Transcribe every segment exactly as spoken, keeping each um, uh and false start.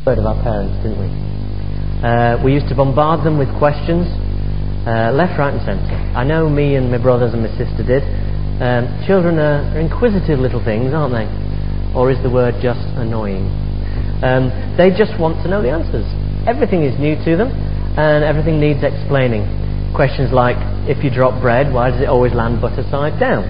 of our parents, didn't we? Uh, we used to bombard them with questions, uh, left, right and centre. I know me and my brothers and my sister did. Um, children are, are inquisitive little things, aren't they? Or is the word just annoying? Um, they just want to know the answers. Everything is new to them and everything needs explaining. Questions like, if you drop bread, why does it always land butter side down?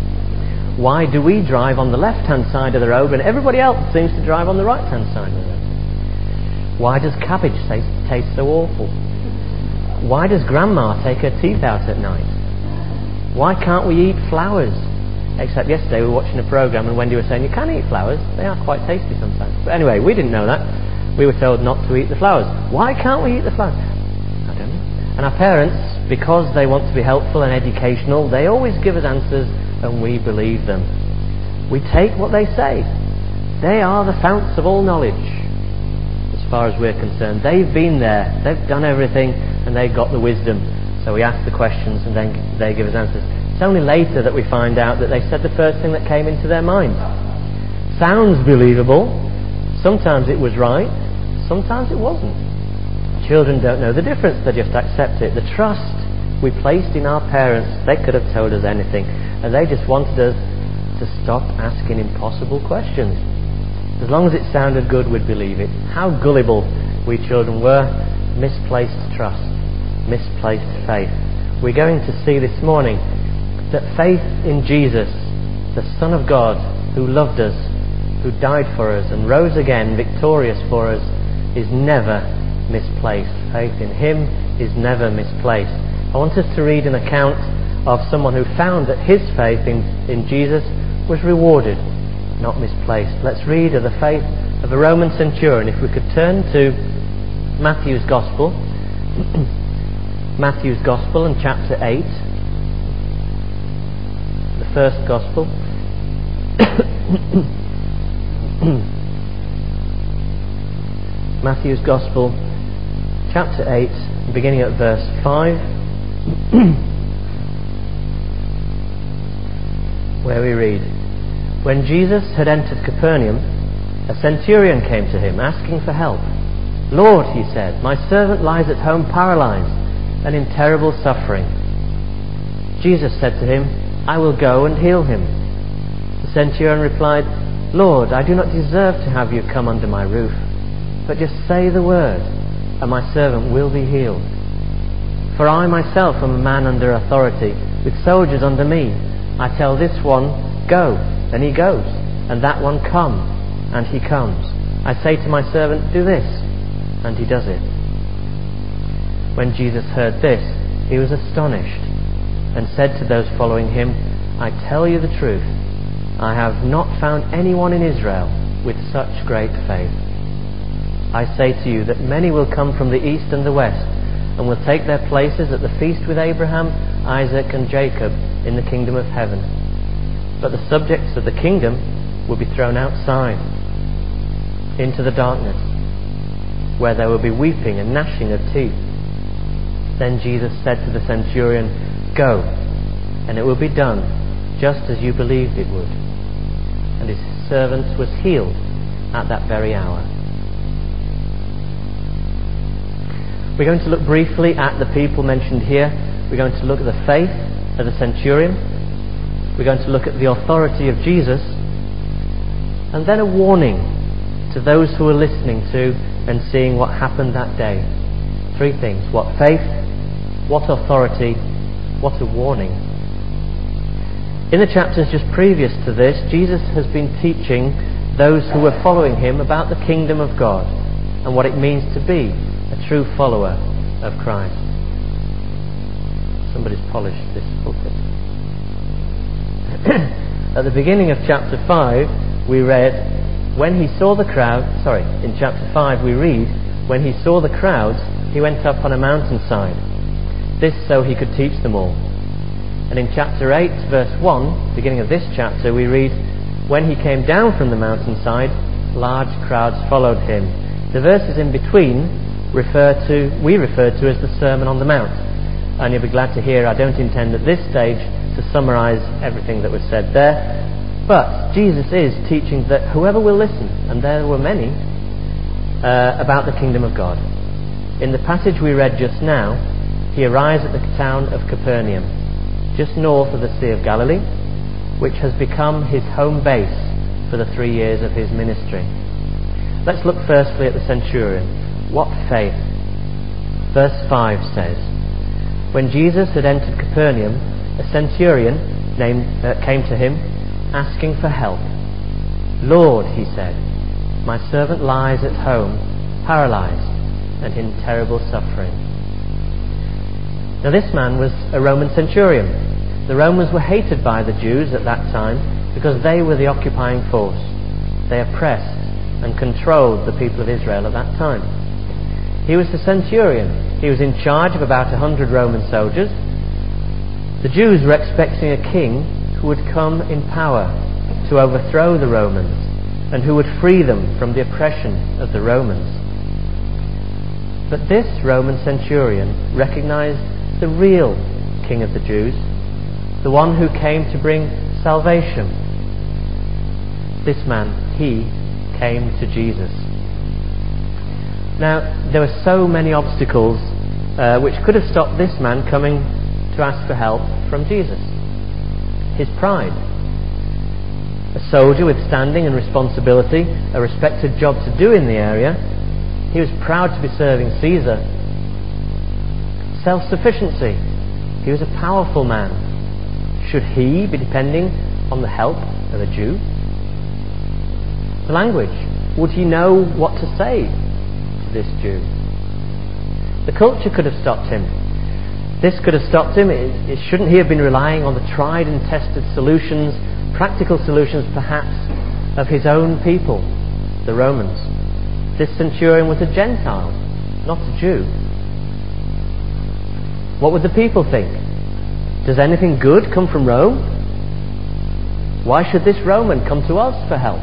Why do we drive on the left-hand side of the road when everybody else seems to drive on the right-hand side of the road? Why does cabbage taste, taste so awful? Why does Grandma take her teeth out at night? Why can't we eat flowers? Except yesterday we were watching a programme and Wendy was saying, you can eat flowers, they are quite tasty sometimes. But anyway, we didn't know that. We were told not to eat the flowers. Why can't we eat the flowers? I don't know. And our parents, because they want to be helpful and educational, they always give us answers and we believe them. We take what they say. They are the founts of all knowledge, as far as we're concerned. They've been there, they've done everything, and they've got the wisdom. So we ask the questions and then they give us answers. It's only later that we find out that they said the first thing that came into their mind. Sounds believable. Sometimes it was right, sometimes it wasn't. Children don't know the difference, they just accept it. The trust we placed in our parents, they could have told us anything, and they just wanted us to stop asking impossible questions. As long as it sounded good, we'd believe it. How gullible we children were. Misplaced trust, misplaced faith. We're going to see this morning that faith in Jesus, the Son of God, who loved us, who died for us and rose again victorious for us, is never misplaced. Faith in Him is never misplaced. I want us to read an account of someone who found that his faith in, in Jesus was rewarded, not misplaced. Let's read of the faith of a Roman centurion. If we could turn to Matthew's Gospel, Matthew's Gospel and chapter eight, the first Gospel. Matthew's Gospel, chapter eight, beginning at verse five, where we read, when Jesus had entered Capernaum, a centurion came to him, asking for help. Lord, he said, my servant lies at home paralyzed and in terrible suffering. Jesus said to him, I will go and heal him. The centurion replied, Lord, I do not deserve to have you come under my roof, but just say the word, and my servant will be healed. For I myself am a man under authority, with soldiers under me. I tell this one, go, and he goes, and that one, come, and he comes. I say to my servant, do this, and he does it. When Jesus heard this, he was astonished, and said to those following him, I tell you the truth, I have not found anyone in Israel with such great faith. I say to you that many will come from the east and the west, and will take their places at the feast with Abraham, Isaac and Jacob in the kingdom of heaven. But the subjects of the kingdom will be thrown outside, into the darkness, where there will be weeping and gnashing of teeth. Then Jesus said to the centurion, go, and it will be done just as you believed it would. And his servant was healed at that very hour. We're going to look briefly at the people mentioned here. We're going to look at the faith of the centurion. We're going to look at the authority of Jesus. And then a warning to those who are listening to and seeing what happened that day. Three things. What faith, what authority, what a warning. In the chapters just previous to this, Jesus has been teaching those who were following him about the kingdom of God and what it means to be a true follower of Christ. Somebody's polished this pulpit. At the beginning of chapter five, we read, when he saw the crowd, sorry, in chapter five we read, when he saw the crowds, he went up on a mountainside. This so he could teach them all. And in chapter eight, verse one, beginning of this chapter, we read, when he came down from the mountainside, large crowds followed him. The verses in between refer to, we refer to as the Sermon on the Mount. And you'll be glad to hear I don't intend at this stage to summarise everything that was said there. But Jesus is teaching that whoever will listen, and there were many, uh, about the kingdom of God. In the passage we read just now, he arrives at the town of Capernaum, just north of the Sea of Galilee, which has become his home base for the three years of his ministry. Let's look firstly at the centurion. What faith! Verse five says, "When Jesus had entered Capernaum, a centurion named, uh, came to him, asking for help. 'Lord,' he said, 'my servant lies at home, paralyzed and in terrible suffering.'" Now this man was a Roman centurion. The Romans were hated by the Jews at that time because they were the occupying force. They oppressed and controlled the people of Israel at that time. He was the centurion. He was in charge of about a hundred Roman soldiers. The Jews were expecting a king who would come in power to overthrow the Romans and who would free them from the oppression of the Romans. But this Roman centurion recognized the real King of the Jews, the one who came to bring salvation. This man, he came to Jesus. Now, there were so many obstacles uh, which could have stopped this man coming to ask for help from Jesus. His pride. A soldier with standing and responsibility, a respected job to do in the area. He was proud to be serving Caesar. Self-sufficiency. He was a powerful man. Should he be depending on the help of a Jew? The language. Would he know what to say to this Jew? The culture could have stopped him. This could have stopped him. It, it, shouldn't he have been relying on the tried and tested solutions, practical solutions perhaps, of his own people, the Romans? This centurion was a Gentile, not a Jew. What would the people think? Does anything good come from Rome? Why should this Roman come to us for help?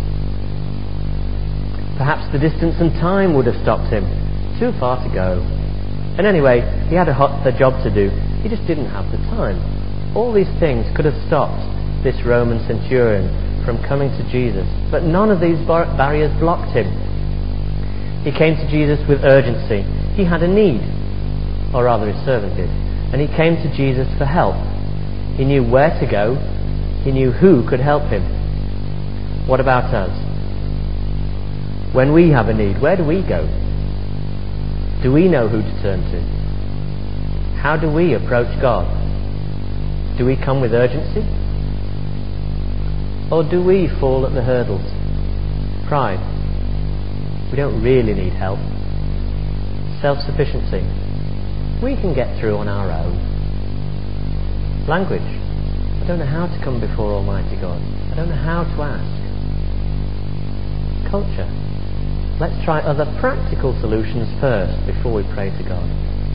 Perhaps the distance and time would have stopped him. Too far to go. And anyway, he had a, hot, a job to do. He just didn't have the time. All these things could have stopped this Roman centurion from coming to Jesus. But none of these bar- barriers blocked him. He came to Jesus with urgency. He had a need. Or rather, his servant did. And he came to Jesus for help. He knew where to go. He knew who could help him. What about us? When we have a need, where do we go? Do we know who to turn to? How do we approach God? Do we come with urgency? Or do we fall at the hurdles? Pride. We don't really need help. Self-sufficiency. We can get through on our own. Language. I don't know how to come before Almighty God. I don't know how to ask. Culture. Let's try other practical solutions first before we pray to God.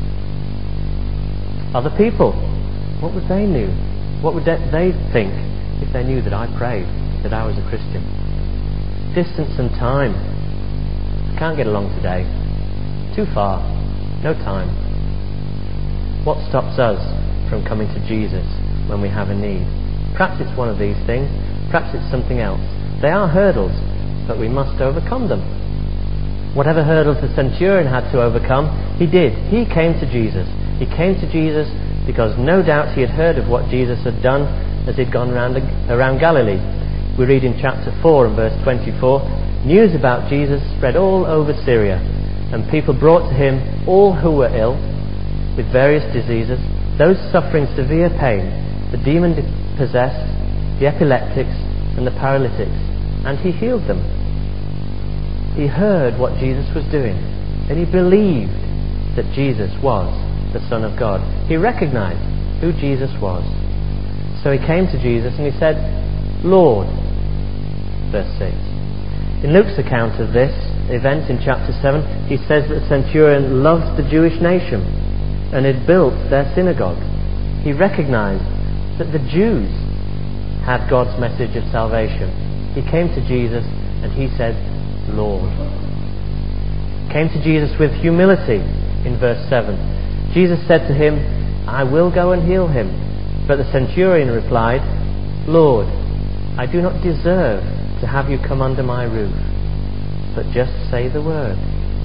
Other people. What would they know? What would they think if they knew that I prayed, that I was a Christian? Distance and time. I can't get along today. Too far. No time. What stops us from coming to Jesus when we have a need? Perhaps it's one of these things. Perhaps it's something else. They are hurdles, but we must overcome them. Whatever hurdles the centurion had to overcome, he did. He came to Jesus. He came to Jesus because no doubt he had heard of what Jesus had done as he'd gone around, around Galilee. We read in chapter four and verse twenty-four, news about Jesus spread all over Syria, and people brought to him all who were ill with various diseases, those suffering severe pain, the demon-possessed, the epileptics, and the paralytics, and he healed them. He heard what Jesus was doing, and he believed that Jesus was the Son of God. He recognized who Jesus was. So he came to Jesus and he said, "Lord," verse six. In Luke's account of this event in chapter seven, he says that the centurion loved the Jewish nation and had built their synagogue. He recognized that the Jews had God's message of salvation. He came to Jesus and he said, "Lord." Came to Jesus with humility in verse seven. Jesus said to him, "I will go and heal him." But the centurion replied, "Lord, I do not deserve to have you come under my roof, but Just say the word.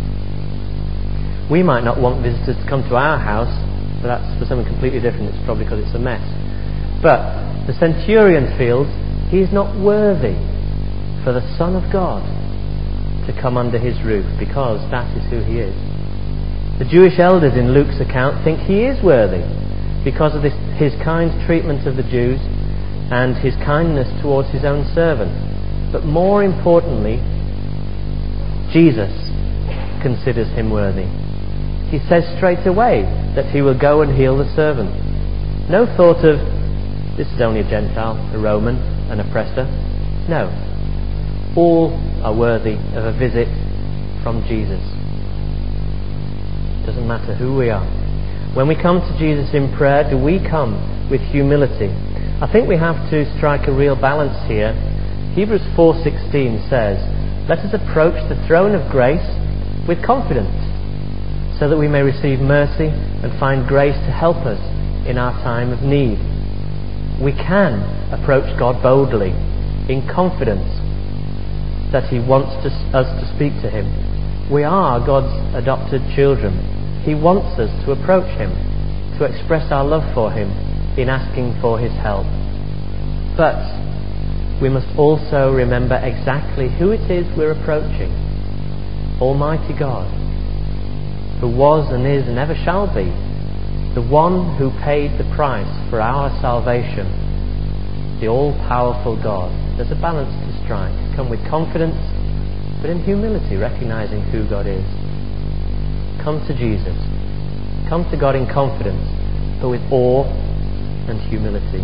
We might not want visitors to come to our house, but that's for something completely different. It's probably because it's a mess. But the centurion feels he is not worthy for the Son of God to come under his roof, because that is who he is. The Jewish elders in Luke's account think he is worthy because of this, his kind treatment of the Jews and his kindness towards his own servant. But more importantly, Jesus considers him worthy. He says straight away that he will go and heal the servant. No thought of, this is only a Gentile, a Roman, an oppressor. No. All are worthy of a visit from Jesus. Doesn't matter who we are. When we come to Jesus in prayer, do we come with humility? I think we have to strike a real balance here. Hebrews four sixteen says, "Let us approach the throne of grace with confidence, so that we may receive mercy and find grace to help us in our time of need." We can approach God boldly, in confidence that he wants to, us to speak to him. We are God's adopted children. He wants us to approach him, to express our love for him in asking for his help. But we must also remember exactly who it is we're approaching. Almighty God, who was and is and ever shall be, the one who paid the price for our salvation, the all-powerful God. There's a balance to strike. Come with confidence, but in humility, recognizing who God is. Come to Jesus. Come to God in confidence, but with awe and humility.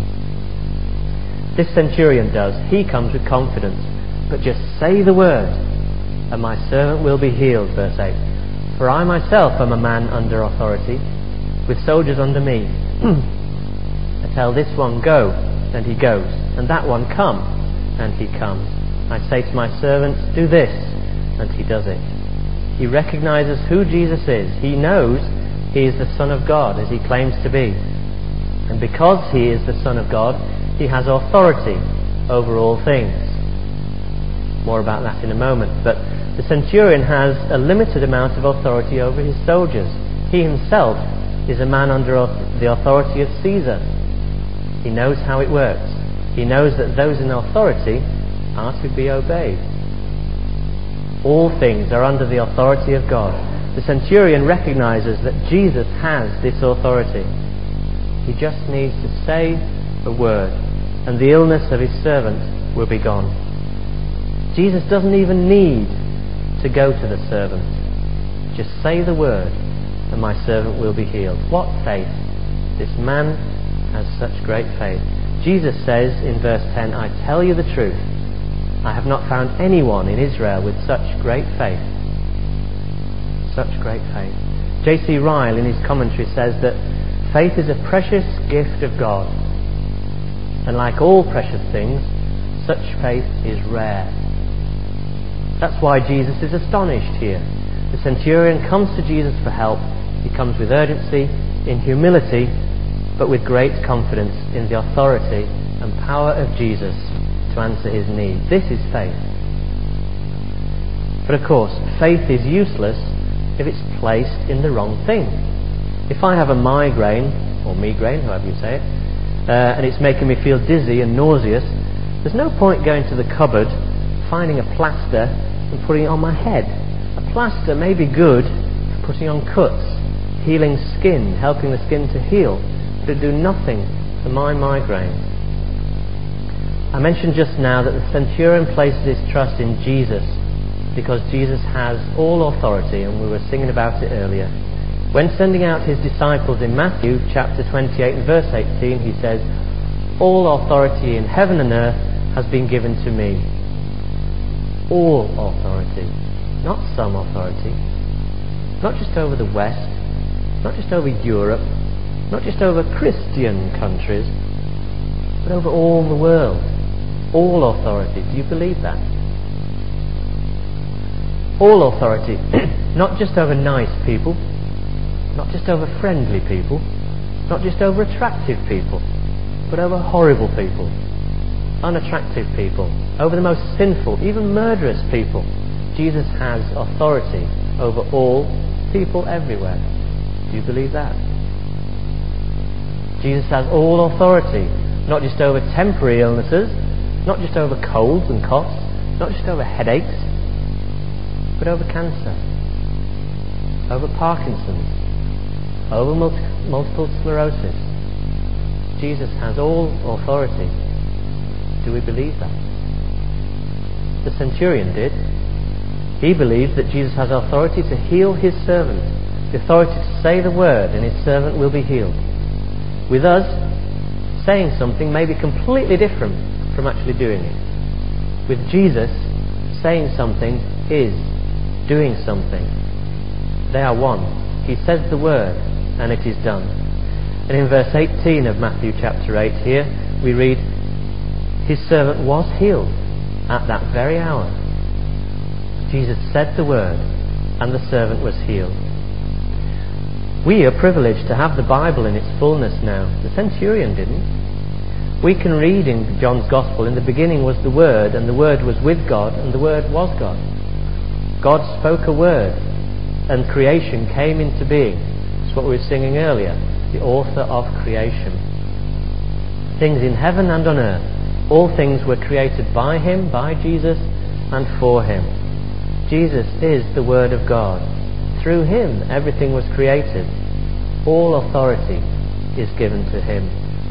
This centurion does. He comes with confidence, but just say the word, and my servant will be healed, verse eight. For I myself am a man under authority, with soldiers under me. I tell this one, go, and he goes, and that one, come, and he comes. I say to my servants, do this, and he does it. He recognizes who Jesus is. He knows he is the Son of God, as he claims to be. And because he is the Son of God, he has authority over all things. More about that in a moment. But the centurion has a limited amount of authority over his soldiers. He himself is a man under the authority of Caesar. He knows how it works. He knows that those in authority are to be obeyed. All things are under the authority of God. The centurion recognizes that Jesus has this authority. He just needs to say a word, and the illness of his servant will be gone. Jesus doesn't even need to go to the servant. Just say the word, and my servant will be healed. What faith! This man has such great faith. Jesus says in verse ten, I tell you the truth, I have not found anyone in Israel with such great faith. Such great faith. J C Ryle in his commentary says that faith is a precious gift of God, and like all precious things, such faith is rare. That's why Jesus is astonished here. The centurion comes to Jesus for help. He comes with urgency, in humility, but with great confidence in the authority and power of Jesus to answer his need. This is faith. But of course, faith is useless if it's placed in the wrong thing. If I have a migraine, or migraine, however you say it, uh, and it's making me feel dizzy and nauseous, there's no point going to the cupboard, finding a plaster and putting it on my head. A plaster may be good for putting on cuts, healing skin, helping the skin to heal, but it'll do nothing for my migraine. I mentioned just now that the centurion places his trust in Jesus because Jesus has all authority, and we were singing about it earlier. When sending out his disciples in Matthew chapter twenty-eight and verse eighteen, he says, all authority in heaven and earth has been given to me. All authority, not some authority. Not just over the West, not just over Europe, not just over Christian countries, but over all the world. All authority. Do you believe that? All authority, not just over nice people, not just over friendly people, not just over attractive people, but over horrible people, unattractive people, over the most sinful, even murderous people. Jesus has authority over all people everywhere. Do you believe that? Jesus has all authority, not just over temporary illnesses, not just over colds and coughs, not just over headaches, but over cancer, over Parkinson's, over multi- multiple sclerosis. Jesus has all authority. Do we believe that? The centurion did. He believed that Jesus has authority to heal his servant, the authority to say the word and his servant will be healed. With us, saying something may be completely different from actually doing it. With Jesus, saying something is doing something. They are one. He says the word and it is done. And in verse eighteen of Matthew chapter eight here, we read, his servant was healed at that very hour. Jesus said the word and the servant was healed. We are privileged to have the Bible in its fullness now. The centurion didn't. We can read in John's Gospel, in the beginning was the Word, and the Word was with God, and the Word was God. God spoke a word, and creation came into being. That's what we were singing earlier, the author of creation. Things in heaven and on earth, all things were created by Him, by Jesus, and for Him. Jesus is the Word of God. Through Him everything was created. All authority is given to Him.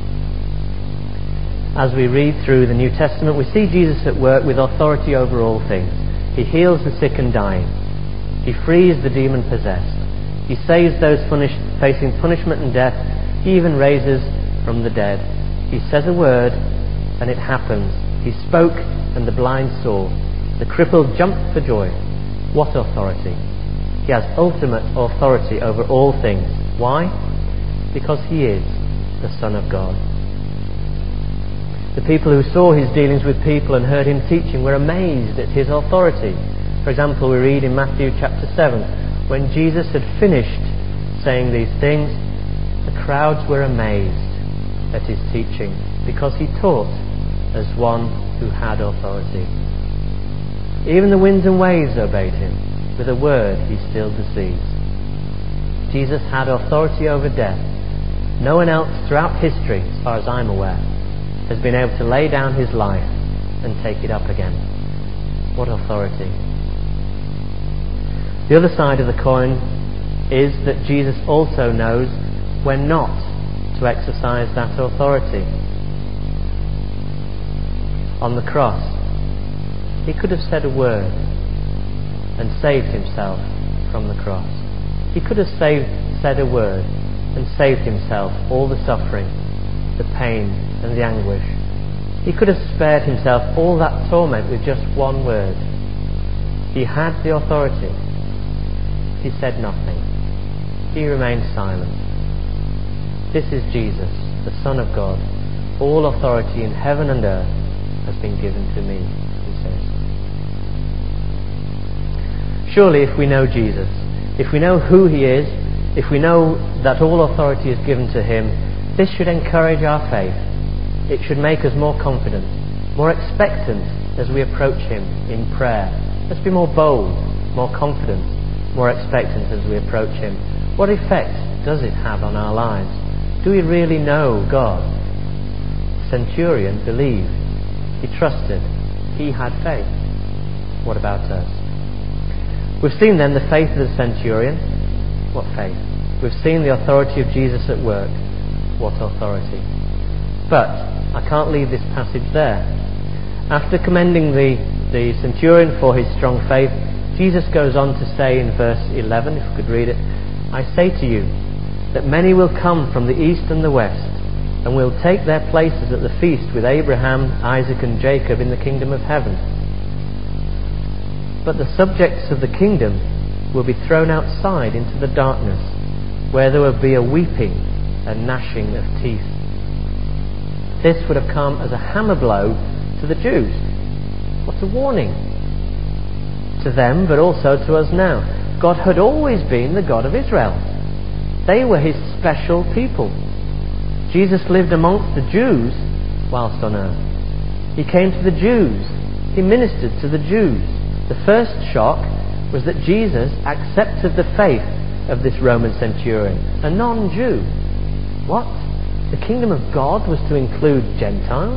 As we read through the New Testament, we see Jesus at work with authority over all things. He heals the sick and dying. He frees the demon-possessed. He saves those punish- facing punishment and death. He even raises from the dead. He says a word and it happens. He spoke and the blind saw. The crippled jumped for joy. What authority! He has ultimate authority over all things. Why? Because He is the Son of God. The people who saw His dealings with people and heard Him teaching were amazed at His authority. For example, we read in Matthew chapter seven, when Jesus had finished saying these things, the crowds were amazed at His teaching, because He taught as one who had authority. Even the winds and waves obeyed Him. With a word He stilled the seas. Jesus had authority over death. No one else throughout history, as far as I'm aware, has been able to lay down his life and take it up again. What authority! The other side of the coin is that Jesus also knows when not to exercise that authority. On the cross, He could have said a word and saved Himself from the cross. He could have saved, said a word and saved Himself all the suffering, the pain and the anguish. He could have spared Himself all that torment with just one word. He had the authority. He said nothing. He remained silent. This is Jesus, the Son of God. All authority in heaven and earth has been given to me, He says. Surely if we know Jesus, if we know who He is, if we know that all authority is given to Him, this should encourage our faith. It should make us more confident, more expectant as we approach Him in prayer. Let's be more bold, more confident, more expectant as we approach Him. What effect does it have on our lives? Do we really know God? The centurion believed. He trusted. He had faith. What about us? We've seen then the faith of the centurion. What faith? We've seen the authority of Jesus at work. What authority? But I can't leave this passage there. After commending the, the centurion for his strong faith, Jesus goes on to say in verse eleven, if we could read it, I say to you that many will come from the east and the west and will take their places at the feast with Abraham, Isaac and Jacob in the kingdom of heaven. But the subjects of the kingdom will be thrown outside into the darkness, where there will be a weeping and gnashing of teeth. This would have come as a hammer blow to the Jews. What a warning to them, but also to us now. God had always been the God of Israel. They were His special people. Jesus lived amongst the Jews whilst on earth. He came to the Jews. He ministered to the Jews. The first shock was that Jesus accepted the faith of this Roman centurion, a non-Jew. What? The kingdom of God was to include Gentiles?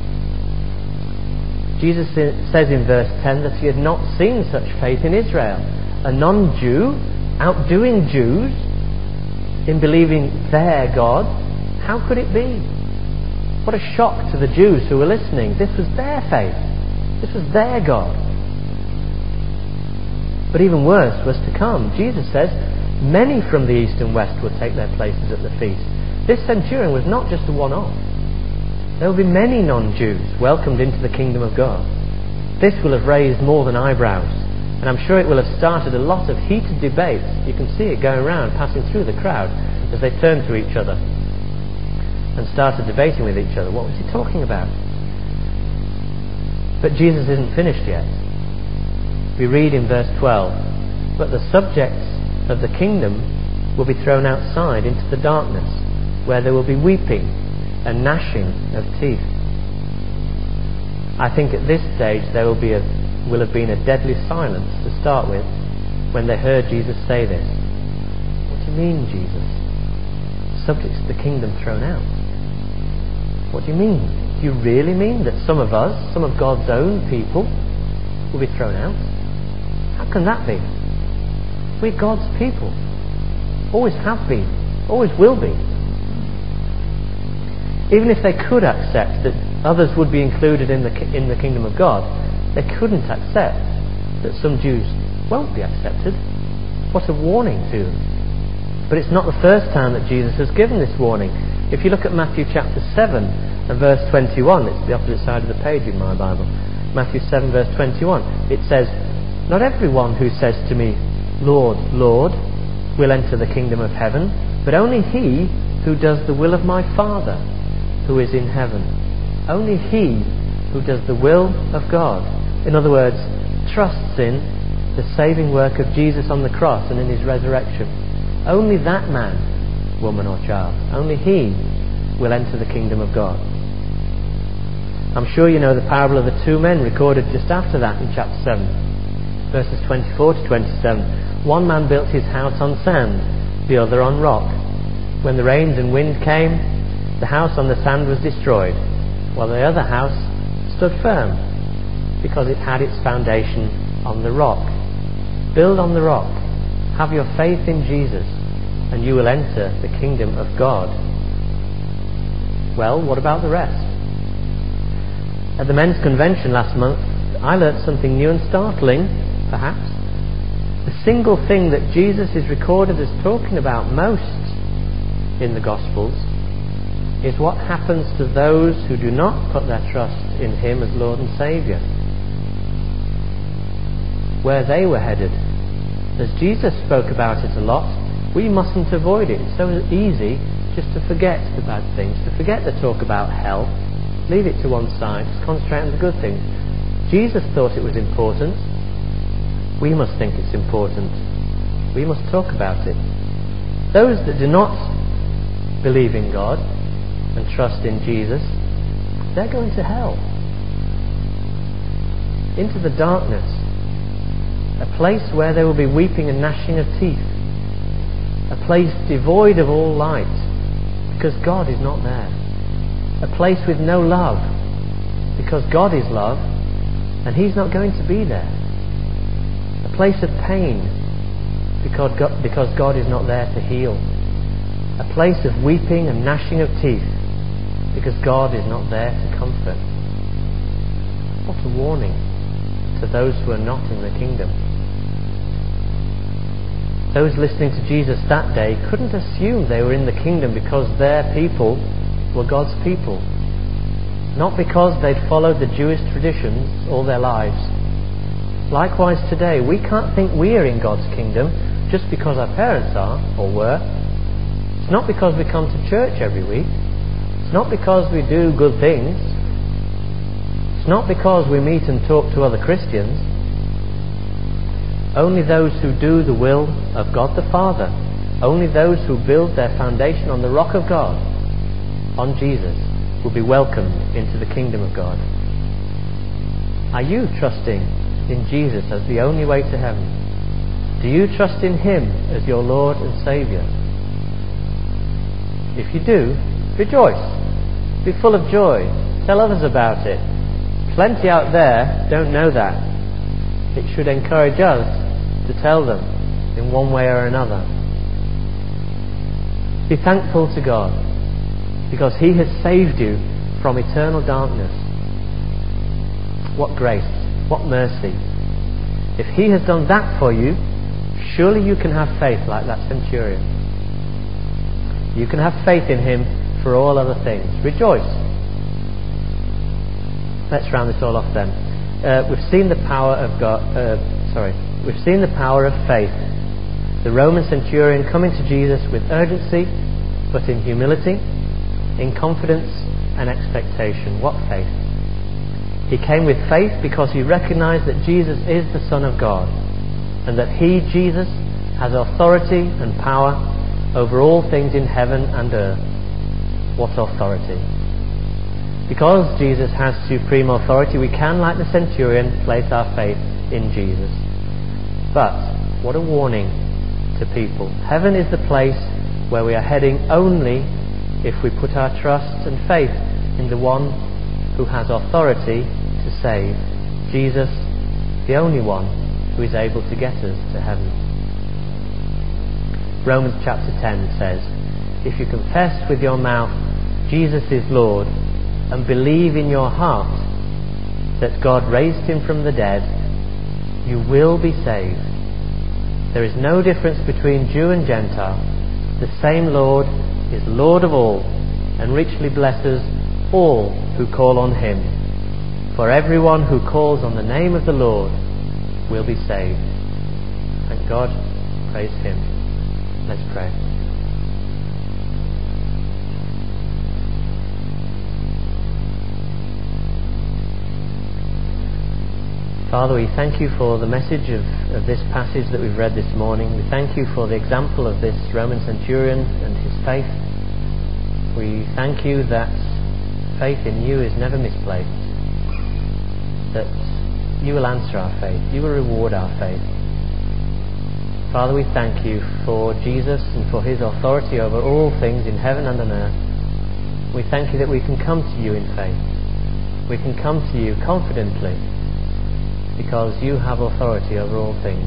Jesus says in verse ten that he had not seen such faith in Israel. A non-Jew outdoing Jews in believing their God? How could it be? What a shock to the Jews who were listening. This was their faith. This was their God. But even worse was to come. Jesus says, many from the east and west will take their places at the feast. This centurion was not just a one-off. There will be many non-Jews welcomed into the kingdom of God. This will have raised more than eyebrows, and I'm sure it will have started a lot of heated debates. You can see it going around, passing through the crowd as they turned to each other and started debating with each other. What was he talking about? But Jesus isn't finished yet. We read in verse twelve, but the subjects of the kingdom will be thrown outside into the darkness, where there will be weeping and gnashing of teeth. I think at this stage there will be a, will have been a deadly silence to start with when they heard Jesus say this. What do you mean, Jesus? Subjects of the kingdom thrown out? What do you mean? Do you really mean that some of us, some of God's own people, will be thrown out? How can that be? We're God's people. Always have been. Always will be. Even if they could accept that others would be included in the in the kingdom of God, they couldn't accept that some Jews won't be accepted. What a warning to them. But it's not the first time that Jesus has given this warning. If you look at Matthew chapter seven and verse twenty-one, it's the opposite side of the page in my Bible. Matthew seven verse twenty-one, it says, not everyone who says to me, Lord, Lord, will enter the kingdom of heaven, but only he who does the will of my Father who is in heaven. Only he who does the will of God. In other words, trusts in the saving work of Jesus on the cross and in his resurrection. Only that man, woman or child, only he will enter the kingdom of God. I'm sure you know the parable of the two men recorded just after that in chapter seven. Verses twenty-four to twenty-seven. One man built his house on sand, the other on rock. When the rains and wind came, the house on the sand was destroyed, while the other house stood firm, because it had its foundation on the rock. Build on the rock. Have your faith in Jesus, and you will enter the kingdom of God. Well, what about the rest? At the men's convention last month, I learnt something new and startling, perhaps. The single thing that Jesus is recorded as talking about most in the Gospels is what happens to those who do not put their trust in him as Lord and Saviour. Where they were headed. As Jesus spoke about it a lot, we mustn't avoid it. It's so easy just to forget the bad things, to forget the talk about hell, leave it to one side, just concentrate on the good things. Jesus thought it was important. We must think it's important. We must talk about it. Those that do not believe in God and trust in Jesus, they're going to hell. Into the darkness. A place where there will be weeping and gnashing of teeth. A place devoid of all light, because God is not there. A place with no love, because God is love, and he's not going to be there. A place of pain, because God, because God is not there to heal. A place of weeping and gnashing of teeth, because God is not there to comfort. What a warning to those who are not in the kingdom. Those listening to Jesus that day couldn't assume they were in the kingdom because their people were God's people. Not because they'd followed the Jewish traditions all their lives. Likewise today, we can't think we are in God's kingdom just because our parents are, or were. It's not because we come to church every week. It's not because we do good things. It's not because we meet and talk to other Christians. Only those who do the will of God the Father, only those who build their foundation on the rock of God, on Jesus, will be welcomed into the kingdom of God. Are you trusting in Jesus as the only way to heaven? Do you trust in Him as your Lord and Saviour? If you do, rejoice. Be full of joy. Tell others about it. Plenty out there don't know that. It should encourage us to tell them in one way or another. Be thankful to God because He has saved you from eternal darkness. What grace, what mercy. If He has done that for you, surely you can have faith like that centurion. You can have faith in Him for all other things. Rejoice. Let's round this all off then. Uh, we've seen the power of God. Uh, sorry, we've seen the power of faith. The Roman centurion coming to Jesus with urgency, but in humility, in confidence and expectation. What faith? He came with faith because he recognized that Jesus is the Son of God, and that He, Jesus, has authority and power over all things in heaven and earth. What authority? Because Jesus has supreme authority, we can, like the centurion, place our faith in Jesus. But what a warning to people. Heaven is the place where we are heading only if we put our trust and faith in the one who has authority to save, Jesus, the only one who is able to get us to heaven. Romans chapter ten says, if you confess with your mouth Jesus is Lord and believe in your heart that God raised Him from the dead, you will be saved. There is no difference between Jew and Gentile. The same Lord is Lord of all and richly blesses all who call on Him. For everyone who calls on the name of the Lord will be saved. Thank God. Praise Him. Let's pray. Father, we thank You for the message of, of this passage that we've read this morning. We thank You for the example of this Roman centurion and his faith. We thank You that faith in You is never misplaced, that You will answer our faith, You will reward our faith. Father, we thank You for Jesus and for His authority over all things in heaven and on earth. We thank You that we can come to You in faith. We can come to You confidently because You have authority over all things.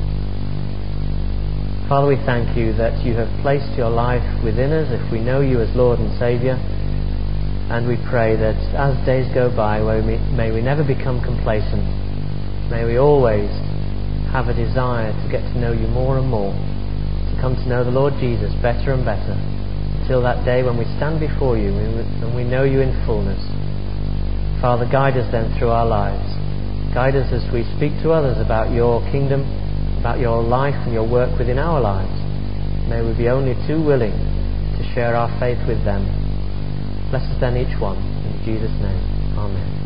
Father, we thank You that You have placed Your life within us if we know You as Lord and Saviour. And we pray that as days go by, may we never become complacent. May we always have a desire to get to know You more and more, to come to know the Lord Jesus better and better, until that day when we stand before You and we know You in fullness. Father, guide us then through our lives. Guide us as we speak to others about Your kingdom, about Your life and Your work within our lives. May we be only too willing to share our faith with them. Bless us then each one. In Jesus' name. Amen.